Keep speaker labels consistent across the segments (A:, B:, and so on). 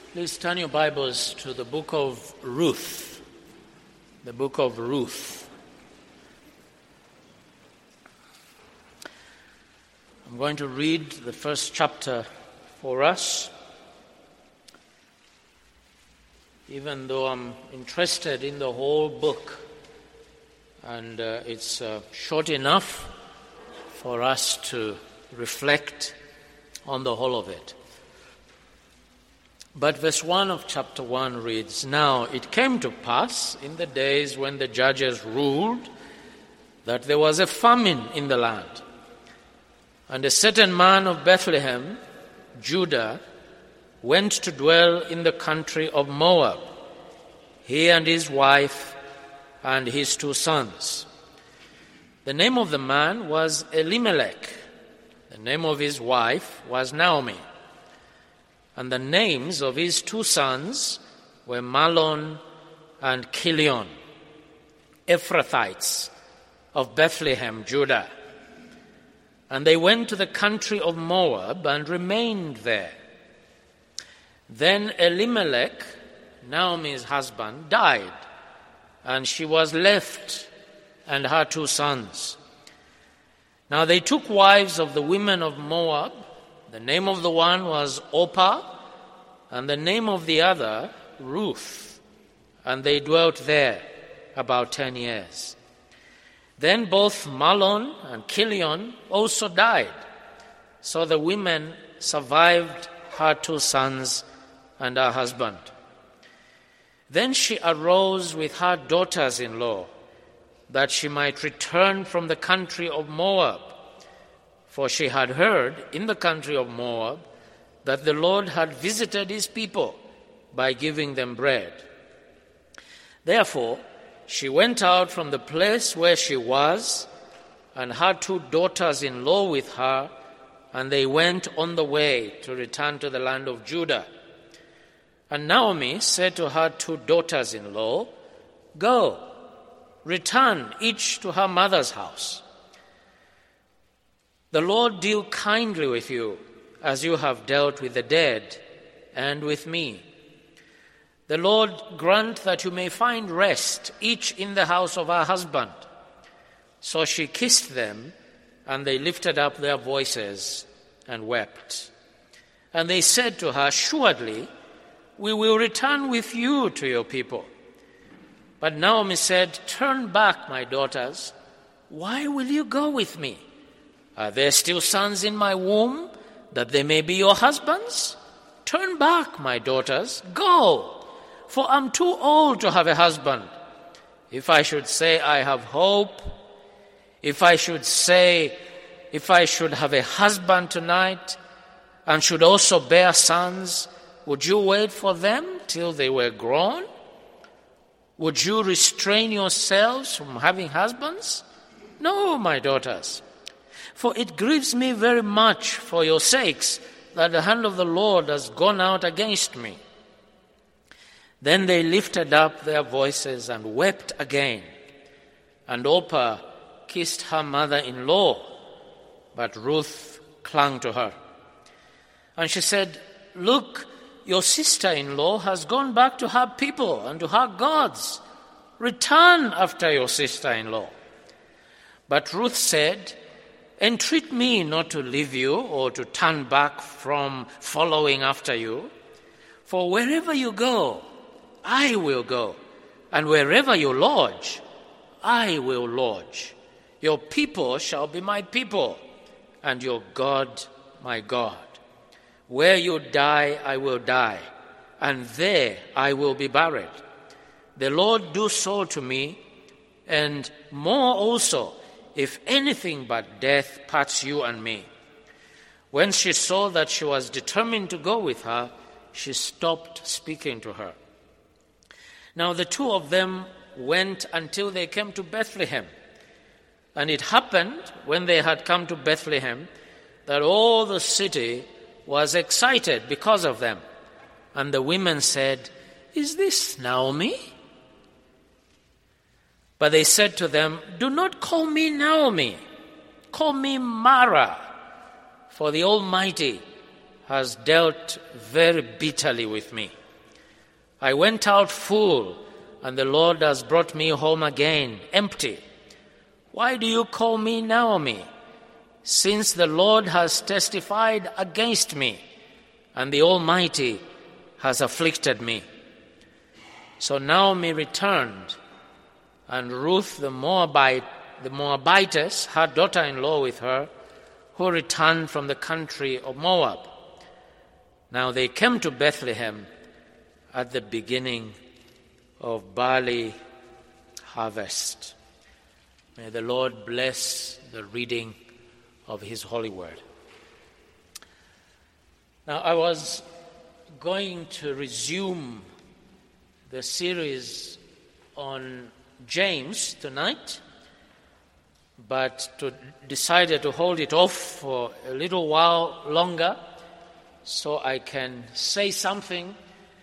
A: Please turn your Bibles to the book of Ruth. The book of Ruth. I'm going to read the first chapter for us. Even though I'm interested in the whole book, and it's short enough for us to reflect on the whole of it. But verse 1 of chapter 1 reads, "Now it came to pass in the days when the judges ruled that there was a famine in the land. And a certain man of Bethlehem, Judah, went to dwell in the country of Moab, he and his wife and his 2 sons. The name of the man was Elimelech. The name of his wife was Naomi. And the names of his 2 sons were Mahlon and Chilion, Ephrathites of Bethlehem, Judah. And they went to the country of Moab and remained there. Then Elimelech, Naomi's husband, died, and she was left and her 2 sons. Now they took wives of the women of Moab. The name of the one was Orpah, and the name of the other Ruth, and they dwelt there about 10 years. Then both Mahlon and Chilion also died, so the women survived her 2 sons and her husband. Then she arose with her daughters-in-law, that she might return from the country of Moab, for she had heard in the country of Moab that the Lord had visited his people by giving them bread. Therefore, she went out from the place where she was, and her 2 daughters-in-law with her, and they went on the way to return to the land of Judah. And Naomi said to her 2 daughters-in-law, "Go, return each to her mother's house. The Lord deal kindly with you, as you have dealt with the dead and with me. The Lord grant that you may find rest, each in the house of her husband." So she kissed them, and they lifted up their voices and wept. And they said to her, "Surely we will return with you to your people." But Naomi said, "Turn back, my daughters. Why will you go with me? Are there still sons in my womb, that they may be your husbands? Turn back, my daughters, go, for I'm too old to have a husband. If I should say I have hope, if I should have a husband tonight, and should also bear sons, would you wait for them till they were grown? Would you restrain yourselves from having husbands? No, my daughters. For it grieves me very much for your sakes that the hand of the Lord has gone out against me." Then they lifted up their voices and wept again. And Orpah kissed her mother-in-law, but Ruth clung to her. And she said, "Look, your sister-in-law has gone back to her people and to her gods. Return after your sister-in-law." But Ruth said, "Entreat me not to leave you or to turn back from following after you. For wherever you go, I will go, and wherever you lodge, I will lodge. Your people shall be my people, and your God my God. Where you die, I will die, and there I will be buried. The Lord do so to me, and more also, if anything but death parts you and me." When she saw that she was determined to go with her, she stopped speaking to her. Now the 2 of them went until they came to Bethlehem. And it happened, when they had come to Bethlehem, that all the city was excited because of them. And the women said, "Is this Naomi?" But they said to them, "Do not call me Naomi. Call me Mara, for the Almighty has dealt very bitterly with me. I went out full, and the Lord has brought me home again, empty. Why do you call me Naomi, since the Lord has testified against me, and the Almighty has afflicted me?" So Naomi returned, and Ruth the Moabitess, her daughter-in-law, with her, who returned from the country of Moab. Now they came to Bethlehem at the beginning of barley harvest. May the Lord bless the reading of His holy word. Now, I was going to resume the series on James tonight, but decided to hold it off for a little while longer so I can say something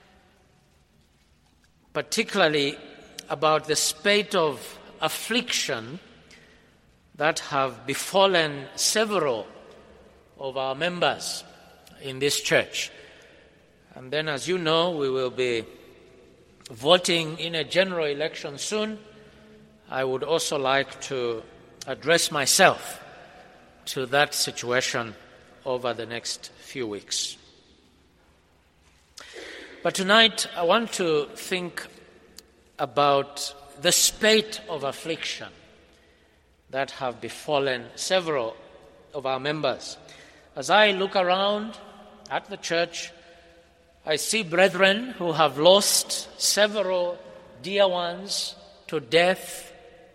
A: particularly about the spate of affliction that have befallen several of our members in this church. And then, as you know, we will be voting in a general election soon. I would also like to address myself to that situation over the next few weeks. But tonight I want to think about the spate of affliction that have befallen several of our members. As I look around at the church, I see brethren who have lost several dear ones to death.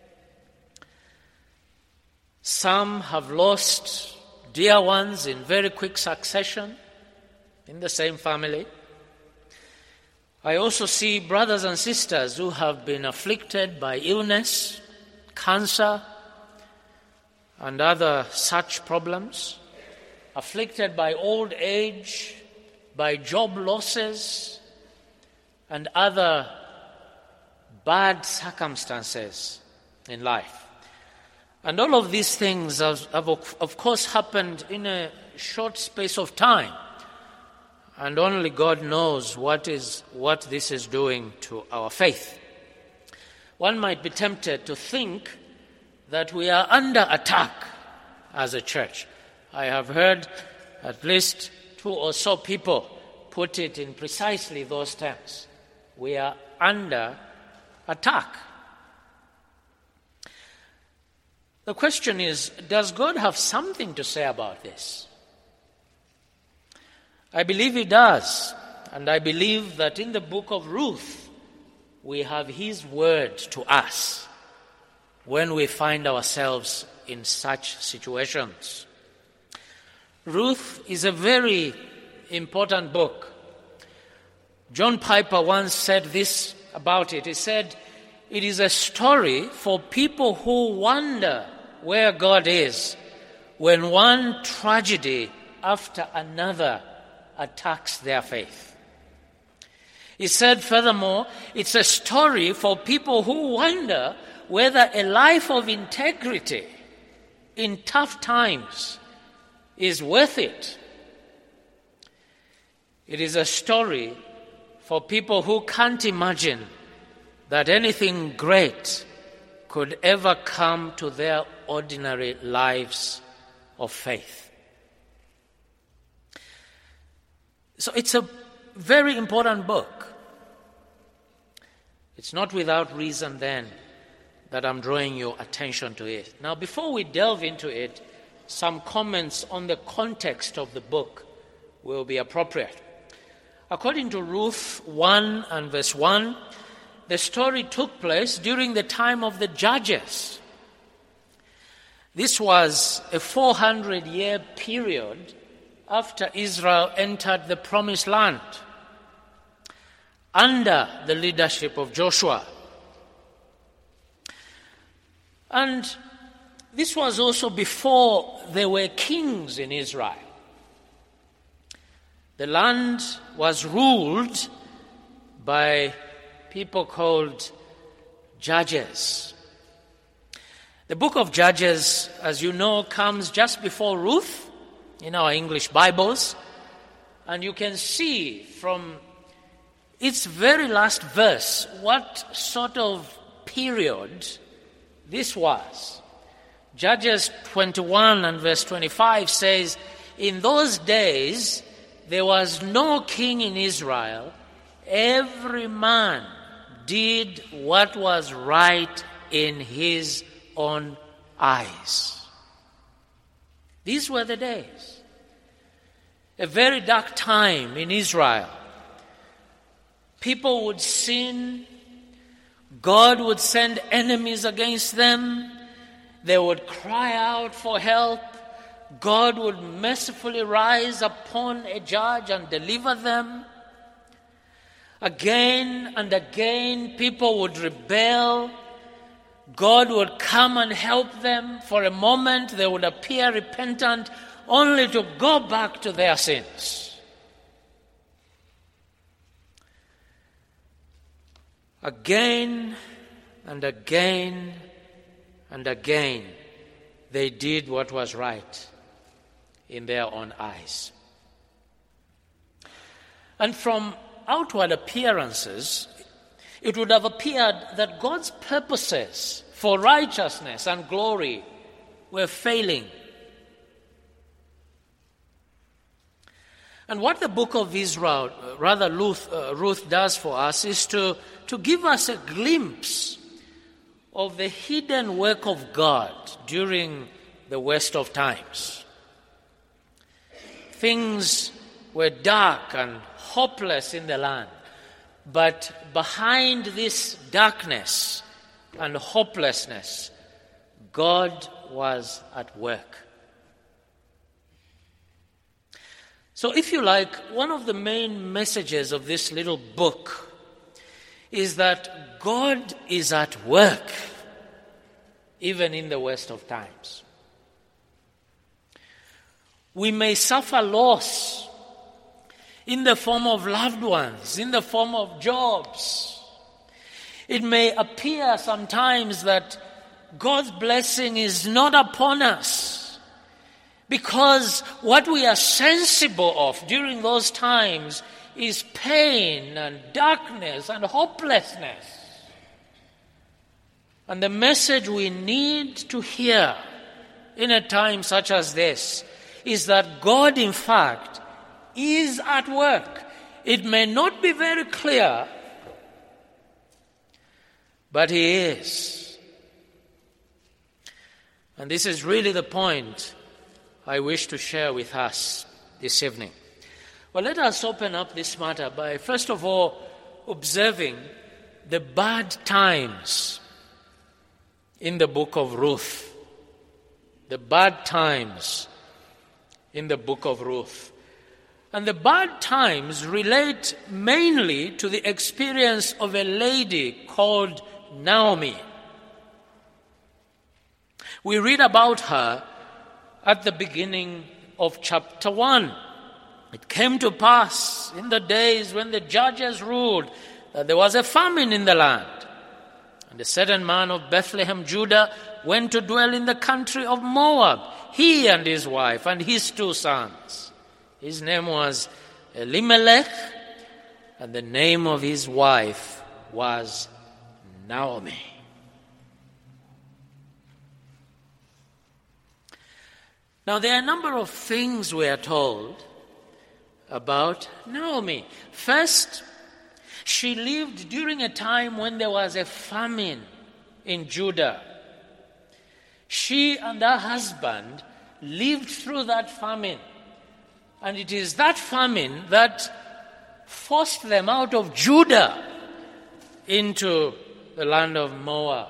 A: Some have lost dear ones in very quick succession in the same family. I also see brothers and sisters who have been afflicted by illness, cancer, and other such problems, afflicted by old age, by job losses, and other bad circumstances in life. And all of these things have of course happened in a short space of time. And only God knows what this is doing to our faith. One might be tempted to think that we are under attack as a church. I have heard at least 2 or so people put it in precisely those terms. We are under attack. The question is, does God have something to say about this? I believe He does, and I believe that in the book of Ruth, we have His word to us when we find ourselves in such situations. Ruth is a very important book. John Piper once said this about it. He said, "It is a story for people who wonder where God is when one tragedy after another attacks their faith." He said, furthermore, it's a story for people who wonder whether a life of integrity in tough times is worth it. It is a story for people who can't imagine that anything great could ever come to their ordinary lives of faith. So it's a very important book. It's not without reason then that I'm drawing your attention to it. Now, before we delve into it, some comments on the context of the book will be appropriate. According to Ruth 1 and verse 1, the story took place during the time of the Judges. This was a 400-year period after Israel entered the Promised Land under the leadership of Joshua. And this was also before there were kings in Israel. The land was ruled by people called judges. The book of Judges, as you know, comes just before Ruth in our English Bibles. And you can see from its very last verse, what sort of period this was. Judges 21 and verse 25 says, "In those days there was no king in Israel. Every man did what was right in his own eyes." These were the days. A very dark time in Israel. People would sin. God would send enemies against them. They would cry out for help. God would mercifully rise upon a judge and deliver them. Again and again, people would rebel. God would come and help them. For a moment, they would appear repentant, only to go back to their sins. Again and again and again, they did what was right in their own eyes. And from outward appearances, it would have appeared that God's purposes for righteousness and glory were failing. And what the book of Israel, Ruth does for us is to give us a glimpse of the hidden work of God during the worst of times. Things were dark and hopeless in the land, but behind this darkness and hopelessness, God was at work. So if you like, one of the main messages of this little book is that God is at work, even in the worst of times. We may suffer loss in the form of loved ones, in the form of jobs. It may appear sometimes that God's blessing is not upon us, because what we are sensible of during those times is pain and darkness and hopelessness. And the message we need to hear in a time such as this is that God, in fact, is at work. It may not be very clear, but He is. And this is really the point I wish to share with us this evening. Well, let us open up this matter by, first of all, observing the bad times in the book of Ruth. The bad times in the book of Ruth. And the bad times relate mainly to the experience of a lady called Naomi. We read about her at the beginning of chapter 1. It came to pass in the days when the judges ruled that there was a famine in the land. And a certain man of Bethlehem, Judah, went to dwell in the country of Moab, he and his wife and his 2 sons. His name was Elimelech, and the name of his wife was Naomi. Now, there are a number of things we are told about Naomi. First, she lived during a time when there was a famine in Judah. She and her husband lived through that famine. And it is that famine that forced them out of Judah into the land of Moab.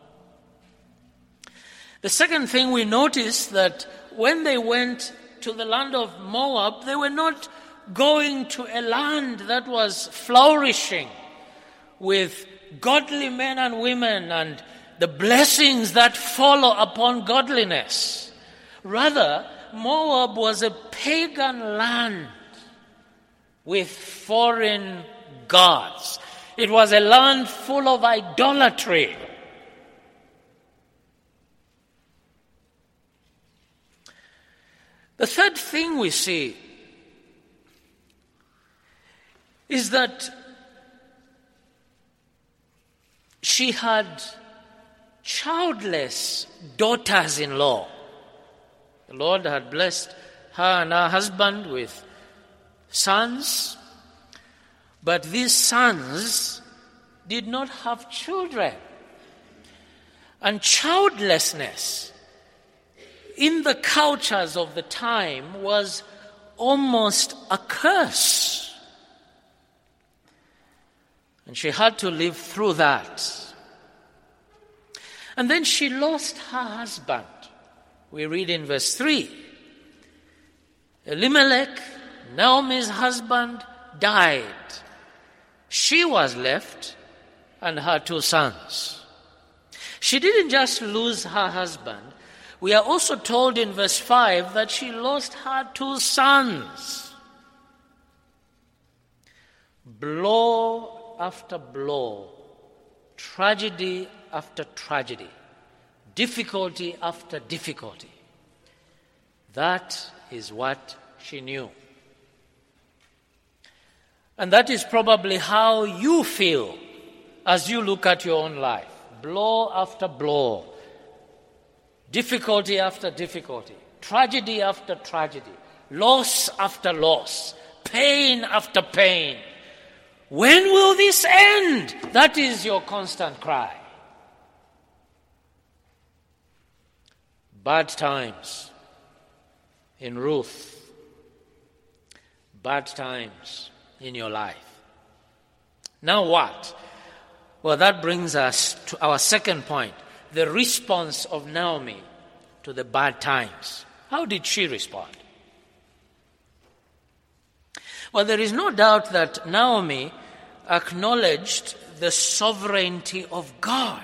A: The second thing we notice that when they went to the land of Moab, they were not going to a land that was flourishing with godly men and women and the blessings that follow upon godliness. Rather, Moab was a pagan land with foreign gods. It was a land full of idolatry. The third thing we see is that she had childless daughters-in-law. The Lord had blessed her and her husband with sons, but these sons did not have children. And childlessness in the cultures of the time was almost a curse. And she had to live through that. And then she lost her husband. We read in verse 3. Elimelech, Naomi's husband, died. She was left and her 2 sons. She didn't just lose her husband. We are also told in verse 5 that she lost her 2 sons. Blow after blow, tragedy after tragedy, difficulty after difficulty. That is what she knew. And that is probably how you feel as you look at your own life. Blow after blow, difficulty after difficulty, tragedy after tragedy, loss after loss, pain after pain. When will this end? That is your constant cry. Bad times in Ruth, bad times in your life. Now what? Well, that brings us to our second point, the response of Naomi to the bad times. How did she respond? Well, there is no doubt that Naomi acknowledged the sovereignty of God.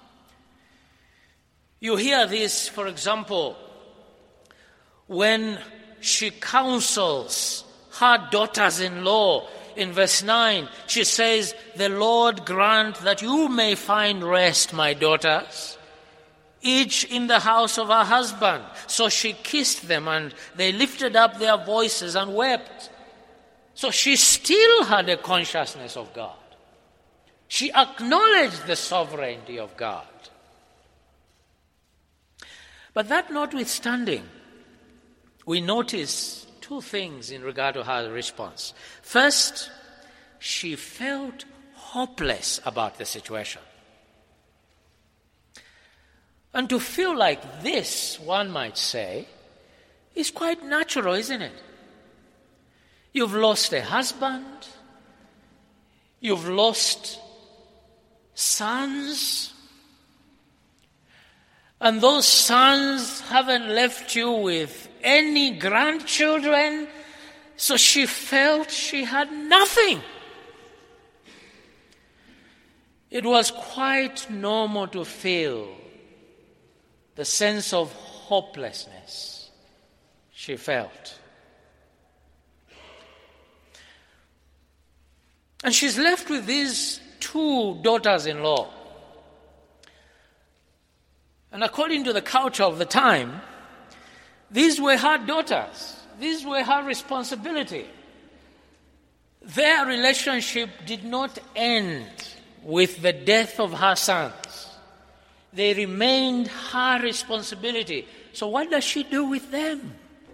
A: You hear this, for example, when she counsels her daughters-in-law. In verse 9, she says, "The Lord grant that you may find rest, my daughters, each in the house of her husband." So she kissed them, and they lifted up their voices and wept. So she still had a consciousness of God. She acknowledged the sovereignty of God. But that notwithstanding, we notice 2 things in regard to her response. First, she felt hopeless about the situation. And to feel like this, one might say, is quite natural, isn't it? You've lost a husband, you've lost sons, and those sons haven't left you with any grandchildren, so she felt she had nothing. It was quite normal to feel the sense of hopelessness she felt. And she's left with these 2 daughters-in-law. And according to the culture of the time, these were her daughters. These were her responsibility. Their relationship did not end with the death of her sons. They remained her responsibility. So what does she do with them?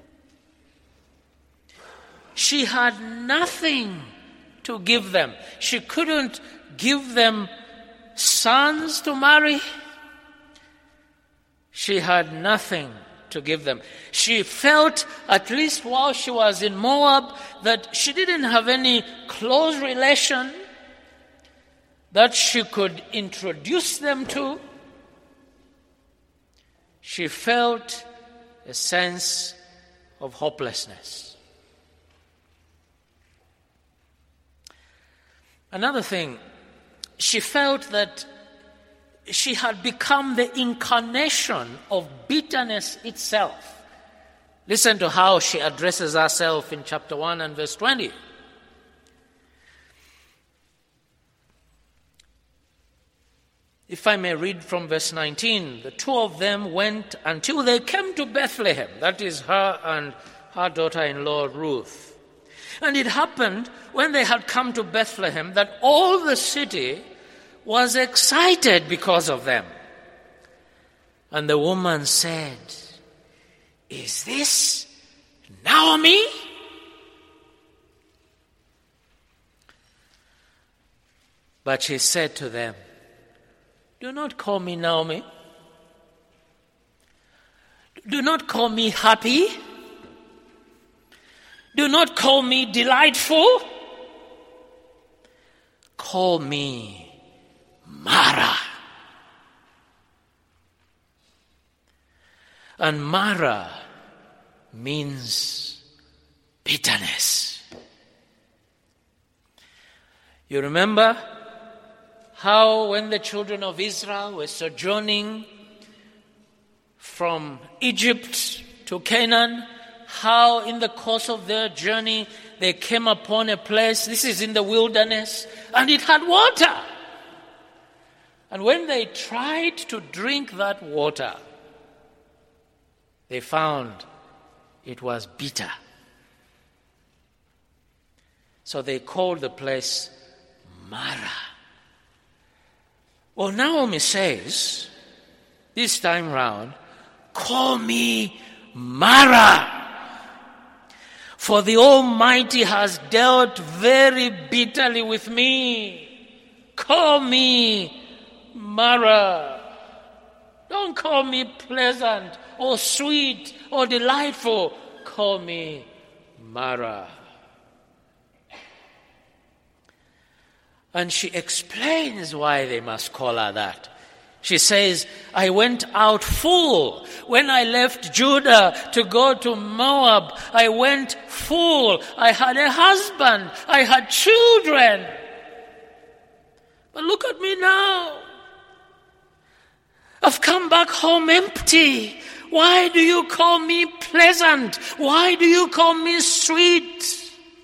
A: She had nothing to give them. She couldn't give them sons to marry. She had nothing to give them. She felt, at least while she was in Moab, that she didn't have any close relation that she could introduce them to. She felt a sense of hopelessness. Another thing, she felt that she had become the incarnation of bitterness itself. Listen to how she addresses herself in chapter 1 and verse 20. If I may read from verse 19, the 2 of them went until they came to Bethlehem. That is her and her daughter-in-law Ruth. And it happened when they had come to Bethlehem that all the city was excited because of them. And the woman said, "Is this Naomi?" But she said to them, "Do not call me Naomi. Do not call me happy. Do not call me delightful. Call me Mara." And Mara means bitterness. You remember how when the children of Israel were sojourning from Egypt to Canaan, how in the course of their journey they came upon a place, this is in the wilderness, and it had water. And when they tried to drink that water, they found it was bitter. So they called the place Mara. Well, Naomi says, this time round, "Call me Mara, for the Almighty has dealt very bitterly with me. Call me Mara. Don't call me pleasant or sweet or delightful. Call me Mara." And she explains why they must call her that. She says, "I went out full. When I left Judah to go to Moab, I went full. I had a husband. I had children. But look at me now. I've come back home empty. Why do you call me pleasant? Why do you call me sweet?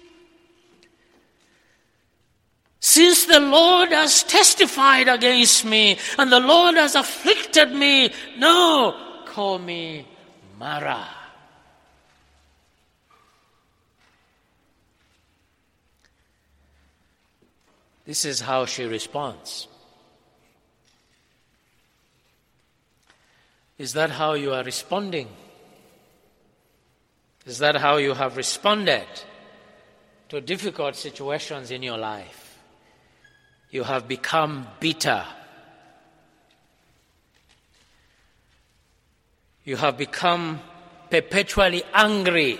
A: Since the Lord has testified against me and the Lord has afflicted me, no, call me Mara." This is how she responds. Is that how you are responding? Is that how you have responded to difficult situations in your life? You have become bitter. You have become perpetually angry.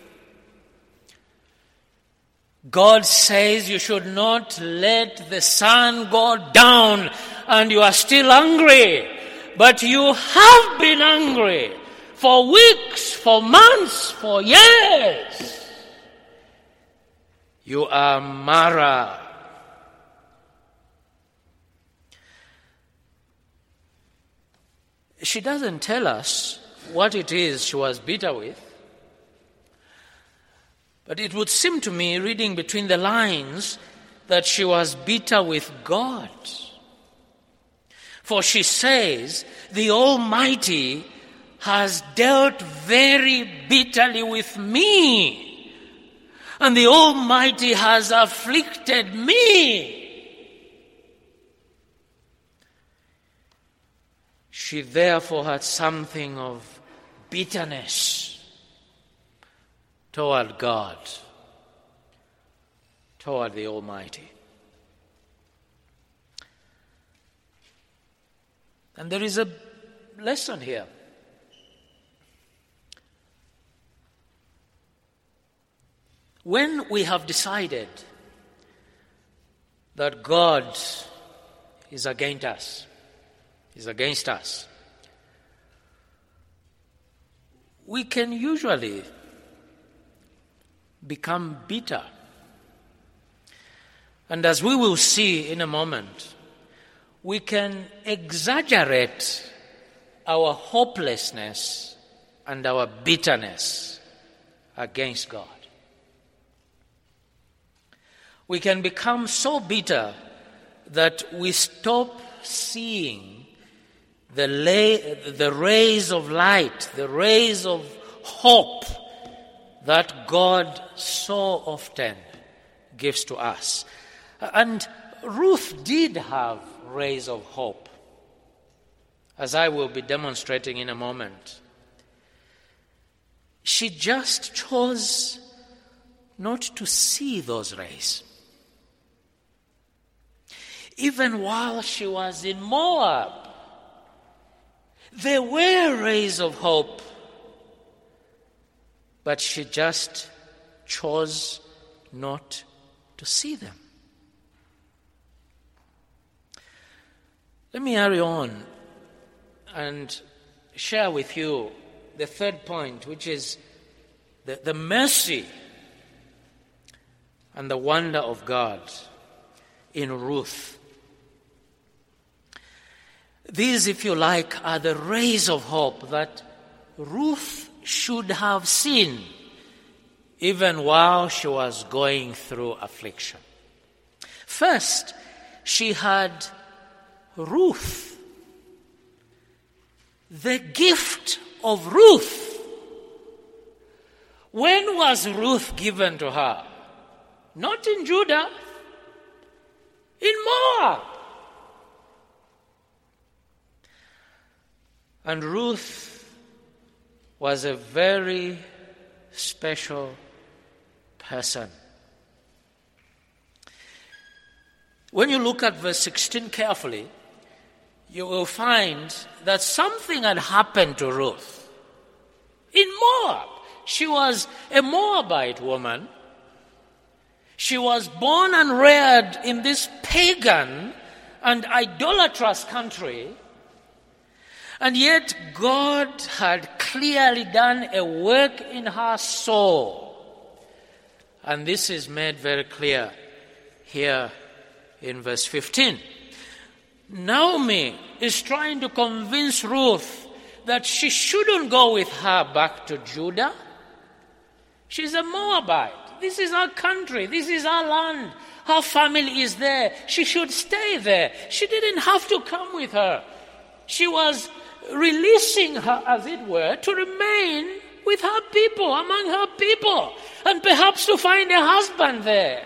A: God says you should not let the sun go down, and you are still angry. But you have been angry for weeks, for months, for years. You are Mara. She doesn't tell us what it is she was bitter with. But it would seem to me, reading between the lines, that she was bitter with God. For she says, "The Almighty has dealt very bitterly with me, and the Almighty has afflicted me." She therefore had something of bitterness toward God, toward the Almighty. And there is a lesson here. When we have decided that God is against us, we can usually become bitter. And as we will see in a moment, we can exaggerate our hopelessness and our bitterness against God. We can become so bitter that we stop seeing the rays of light, the rays of hope that God so often gives to us. And Ruth did have rays of hope, as I will be demonstrating in a moment. She just chose not to see those rays. Even while she was in Moab, there were rays of hope, but she just chose not to see them. Let me hurry on and share with you the third point, which is the mercy and the wonder of God in Ruth. These, if you like, are the rays of hope that Ruth should have seen even while she was going through affliction. First, she had Ruth, the gift of Ruth. When was Ruth given to her? Not in Judah, in Moab. And Ruth was a very special person. When you look at verse 16 carefully, you will find that something had happened to Ruth. In Moab, she was a Moabite woman. She was born and reared in this pagan and idolatrous country. And yet God had clearly done a work in her soul. And this is made very clear here in verse 15. Naomi is trying to convince Ruth that she shouldn't go with her back to Judah. She's a Moabite. This is our country. This is our land. Her family is there. She should stay there. She didn't have to come with her. She was releasing her, as it were, to remain with her people, among her people, and perhaps to find a husband there.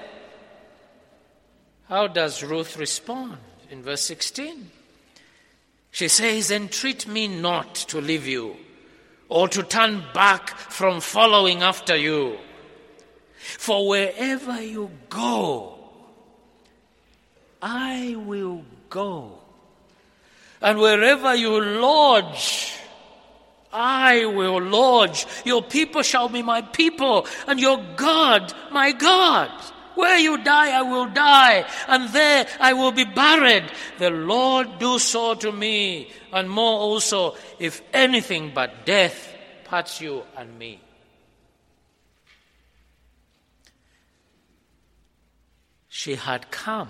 A: How does Ruth respond? In verse 16, she says, "Entreat me not to leave you, or to turn back from following after you. For wherever you go, I will go. And wherever you lodge, I will lodge. Your people shall be my people, and your God my God. Where you die, I will die, and there I will be buried. The Lord do so to me, and more also, if anything but death parts you and me." She had come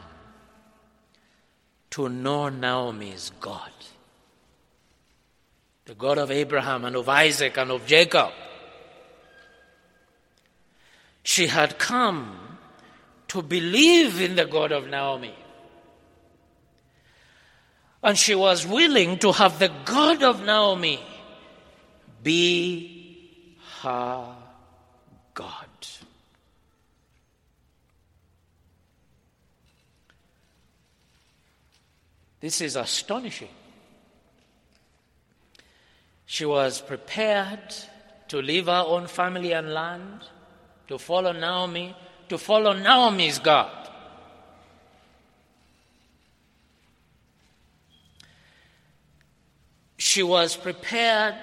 A: to know Naomi's God, the God of Abraham and of Isaac and of Jacob. She had come to believe in the God of Naomi. And she was willing to have the God of Naomi be her God. This is astonishing. She was prepared to leave her own family and land, to follow Naomi, to follow Naomi's God. She was prepared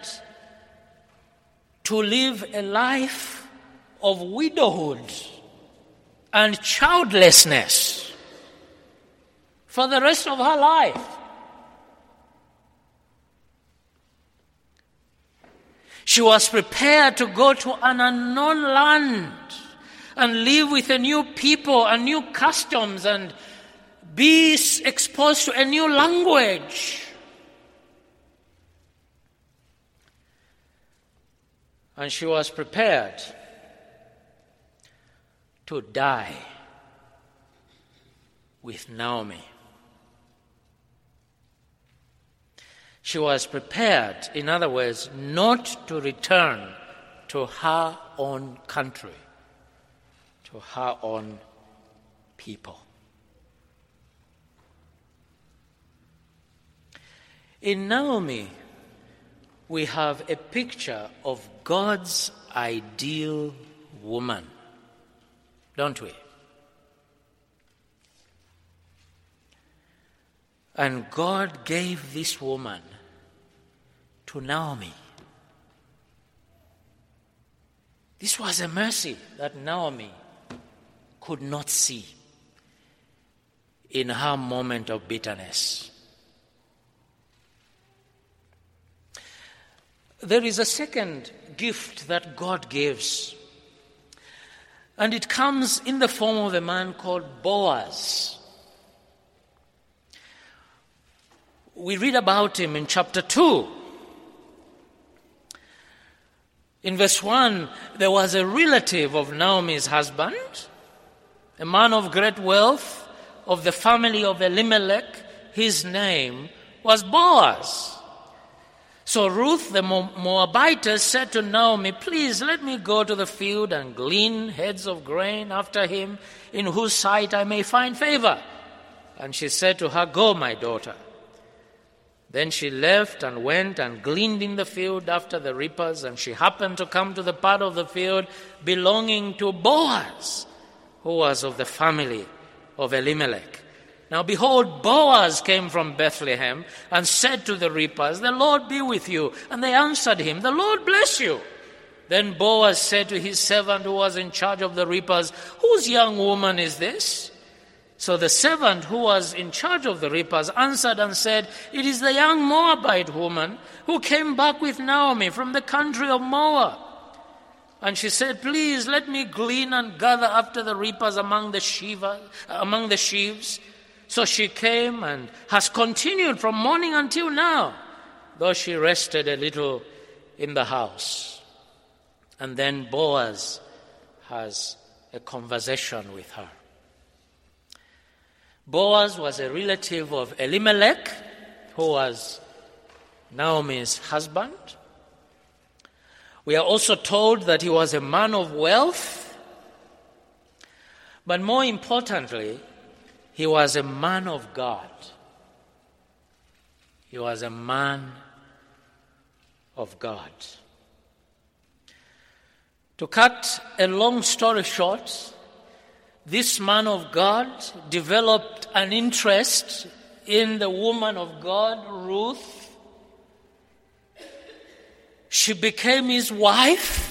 A: to live a life of widowhood and childlessness for the rest of her life. She was prepared to go to an unknown land and live with a new people and new customs and be exposed to a new language. And she was prepared to die with Naomi. She was prepared, in other words, not to return to her own country, to her own people. In Naomi, we have a picture of God's ideal woman, don't we? And God gave this woman to Naomi. This was a mercy that Naomi could not see in her moment of bitterness. There is a second gift that God gives, and it comes in the form of a man called Boaz. We read about him in chapter 2. In verse 1, there was a relative of Naomi's husband, a man of great wealth of the family of Elimelech. His name was Boaz. So Ruth the Moabitess said to Naomi, "Please let me go to the field and glean heads of grain after him, in whose sight I may find favor." And she said to her, "Go, my daughter." Then she left and went and gleaned in the field after the reapers, and she happened to come to the part of the field belonging to Boaz, who was of the family of Elimelech. Now behold, Boaz came from Bethlehem and said to the reapers, "The Lord be with you." And they answered him, "The Lord bless you." Then Boaz said to his servant who was in charge of the reapers, "Whose young woman is this?" So the servant who was in charge of the reapers answered and said, "It is the young Moabite woman who came back with Naomi from the country of Moab." And she said, "Please let me glean and gather after the reapers among the sheaves." So she came and has continued from morning until now, though she rested a little in the house. And then Boaz has a conversation with her. Boaz was a relative of Elimelech, who was Naomi's husband. We are also told that he was a man of wealth, but more importantly, he was a man of God. He was a man of God. To cut a long story short, this man of God developed an interest in the woman of God, Ruth. She became his wife.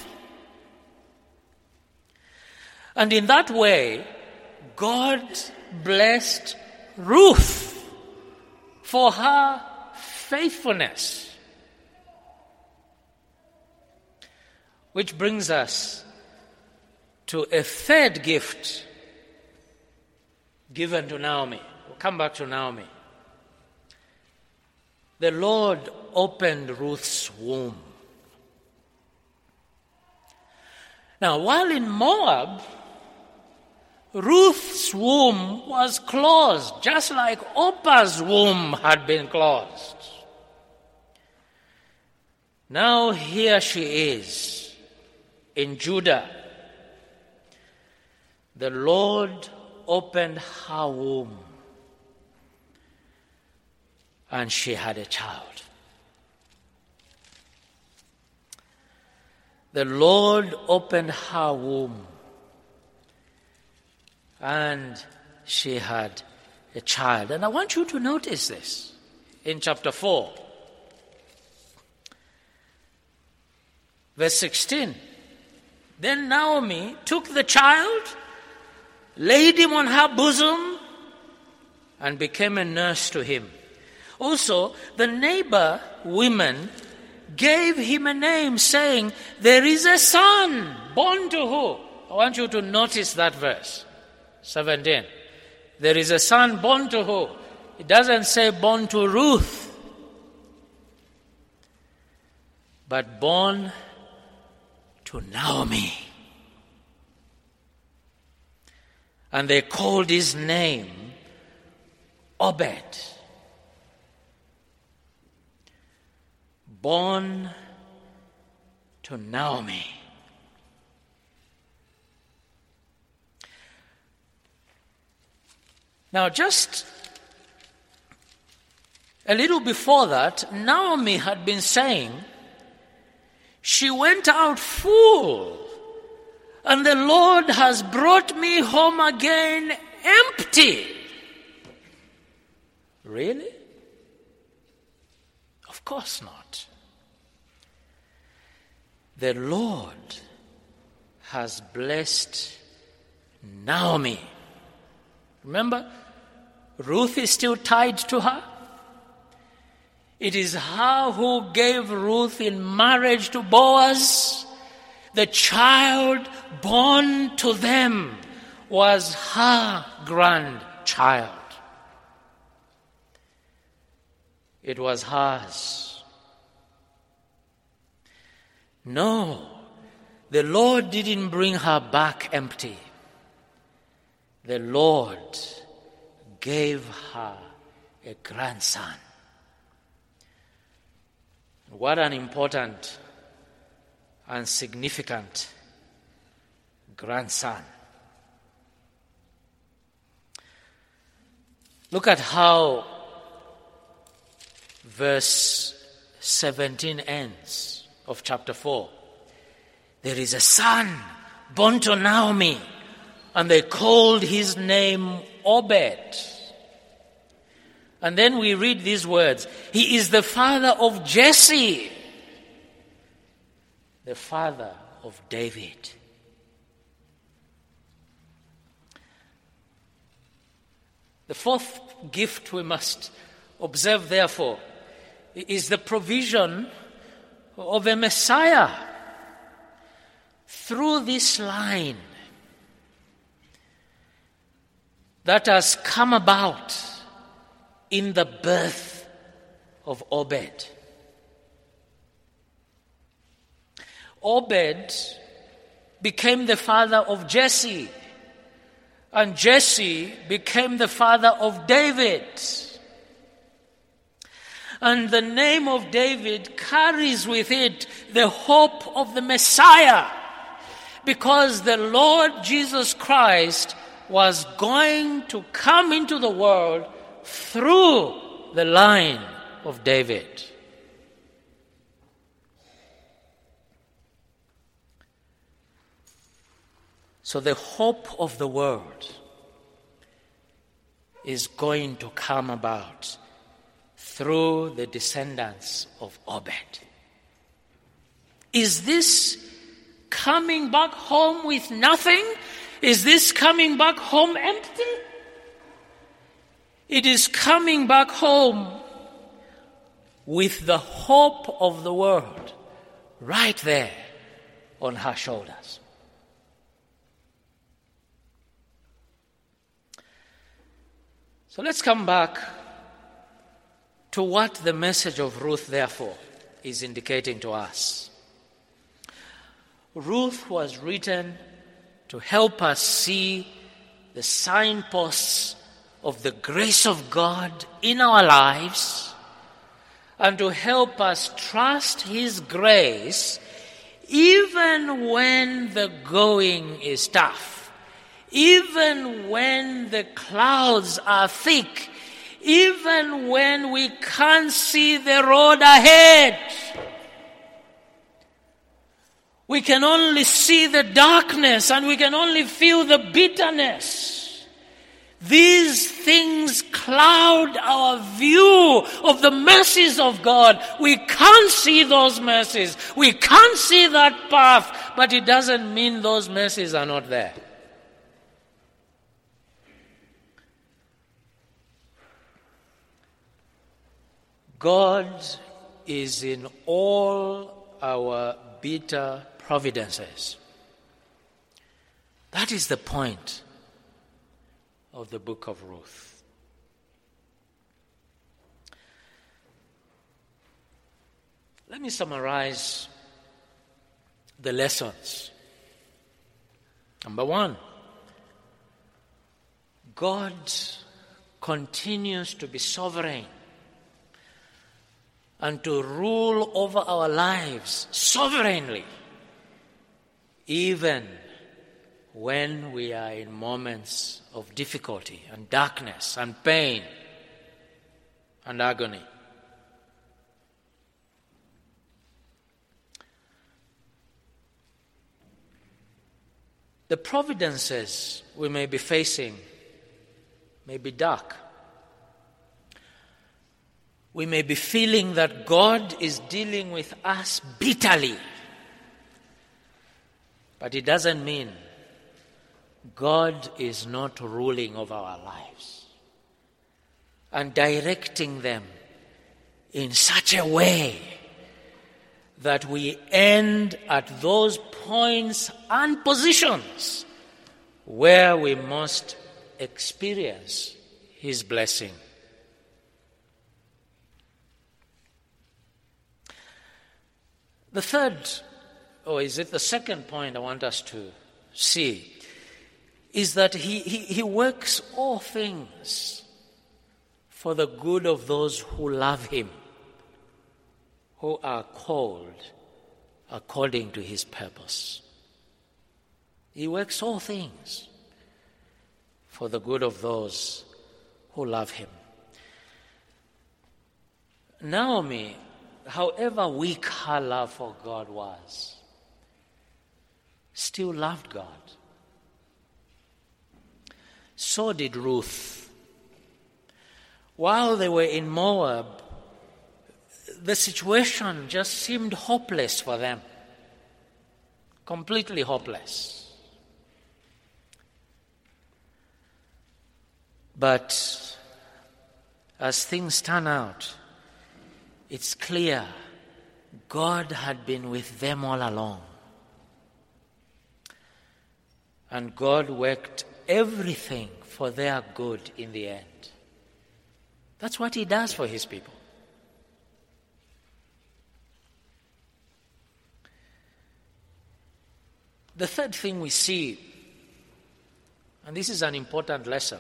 A: And in that way, God blessed Ruth for her faithfulness. Which brings us to a third gift given to Naomi. We'll come back to Naomi. The Lord opened Ruth's womb. Now, while in Moab, Ruth's womb was closed, just like Orpah's womb had been closed. Now here she is in Judah. The Lord opened her womb, and she had a child. The Lord opened her womb, and she had a child. And I want you to notice this in chapter 4, verse 16. Then Naomi took the child, laid him on her bosom, and became a nurse to him. Also, the neighbor women gave him a name, saying, "There is a son born to who?" I want you to notice that verse. 17. There is a son born to who? It doesn't say born to Ruth, but born to Naomi. And they called his name Obed. Born to Naomi. Now, just A little before that, Naomi had been saying, she went out full, and the Lord has brought me home again empty. Really? Of course not. The Lord has blessed Naomi. Remember, Ruth is still tied to her. It is her who gave Ruth in marriage to Boaz. The child born to them was her grandchild. It was hers. No, the Lord didn't bring her back empty. The Lord gave her a grandson. What an important and significant grandson. Look at how verse 17 ends of chapter 4. There is a son born to Naomi, and they called his name Obed. And then we read these words, he is the father of Jesse, the father of David. The fourth gift we must observe, therefore, is the provision of a Messiah through this line that has come about in the birth of Obed. Obed became the father of Jesse, and Jesse became the father of David. And the name of David carries with it the hope of the Messiah, because the Lord Jesus Christ was going to come into the world through the line of David. So the hope of the world is going to come about through the descendants of Obed. Is this coming back home with nothing? Is this coming back home empty? It is coming back home with the hope of the world right there on her shoulders. So let's come back to what the message of Ruth, therefore, is indicating to us. Ruth was written to help us see the signposts of the grace of God in our lives, and to help us trust His grace even when the going is tough, even when the clouds are thick, even when we can't see the road ahead. We can only see the darkness and we can only feel the bitterness. These things cloud our view of the mercies of God. We can't see those mercies. We can't see that path, but it doesn't mean those mercies are not there. God is in all our bitter providences. That is the point of the book of Ruth. Let me summarize the lessons. Number one, God continues to be sovereign and to rule over our lives sovereignly, even when we are in moments of difficulty and darkness and pain and agony. The providences we may be facing may be dark. We may be feeling that God is dealing with us bitterly. But it doesn't mean God is not ruling over our lives and directing them in such a way that we end at those points and positions where we must experience His blessing. The third, or is it the second point I want us to see, is that he works all things for the good of those who love Him, who are called according to His purpose. He works all things for the good of those who love Him. Naomi, however weak her love for God was, still loved God. So did Ruth. While they were in Moab, the situation just seemed hopeless for them. Completely hopeless. But as things turn out, it's clear God had been with them all along. And God worked everything for their good in the end. That's what He does for His people. The third thing we see, and this is an important lesson,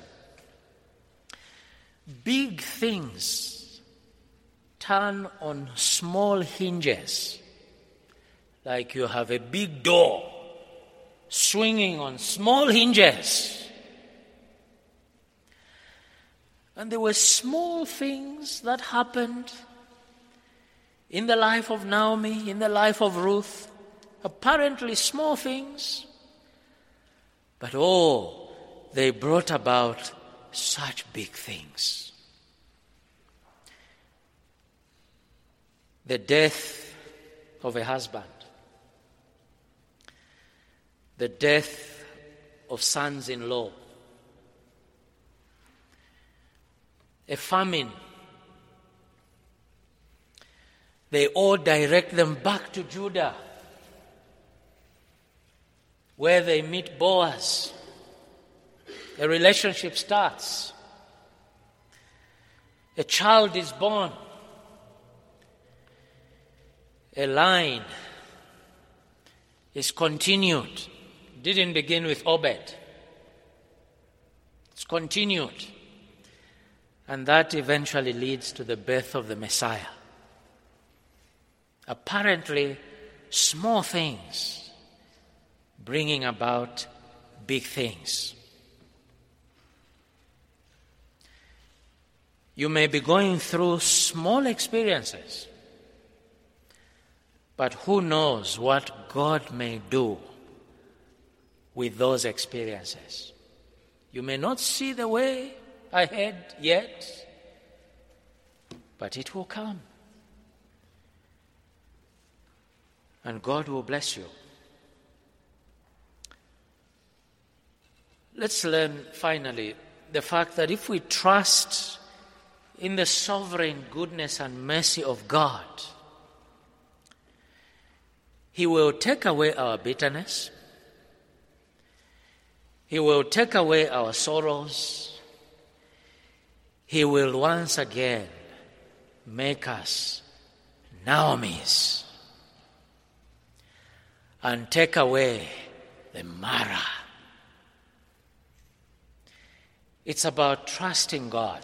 A: big things turn on small hinges, like you have a big door swinging on small hinges. And there were small things that happened in the life of Naomi, in the life of Ruth, apparently small things, but they brought about such big things. The death of a husband, the death of sons-in-law, a famine. They all direct them back to Judah, where they meet Boaz. A relationship starts. A child is born. A line is continued. Didn't begin with Obed. It's continued. And that eventually leads to the birth of the Messiah. Apparently, small things bringing about big things. You may be going through small experiences, but who knows what God may do with those experiences. You may not see the way ahead yet, but it will come. And God will bless you. Let's learn finally the fact that if we trust in the sovereign goodness and mercy of God, He will take away our bitterness. He will take away our sorrows. He will once again make us Naomis and take away the Mara. It's about trusting God,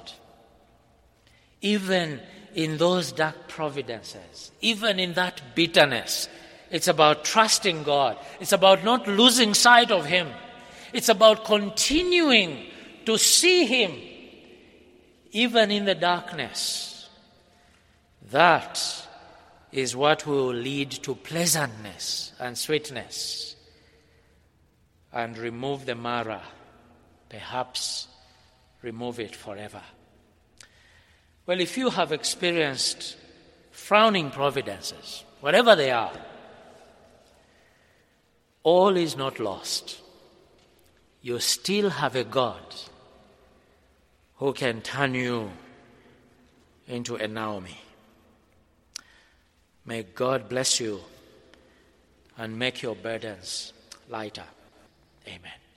A: even in those dark providences, even in that bitterness. It's about trusting God. It's about not losing sight of Him. It's about continuing to see Him, even in the darkness. That is what will lead to pleasantness and sweetness and remove the Mara, perhaps remove it forever. Well, if you have experienced frowning providences, whatever they are, all is not lost. You still have a God who can turn you into a Naomi. May God bless you and make your burdens lighter. Amen.